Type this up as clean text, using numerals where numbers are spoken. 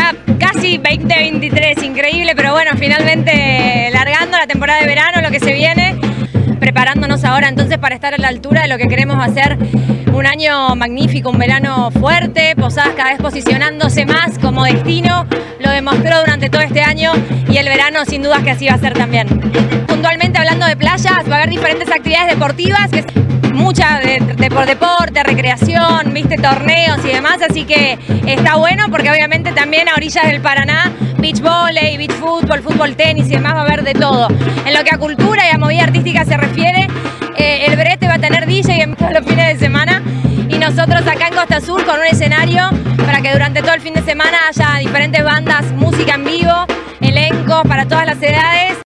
ya casi 2023, increíble, pero bueno, finalmente largando la temporada de verano, lo que se viene, preparándonos ahora entonces para estar a la altura de lo que queremos hacer. Un año magnífico, un verano fuerte, Posadas cada vez posicionándose más como destino, lo demostró durante todo este año y el verano sin dudas que así va a ser también. Puntualmente hablando de playas, va a haber diferentes actividades deportivas, que mucha por deporte, recreación, viste, torneos y demás, así que está bueno porque obviamente también a orillas del Paraná, beach volley, beach fútbol, fútbol tenis y demás va a haber de todo. En lo que a cultura y a movida artística se refiere, el Brete va a tener DJ en todos los fines de semana y nosotros acá en Costa Sur con un escenario para que durante todo el fin de semana haya diferentes bandas, música en vivo, elencos para todas las edades.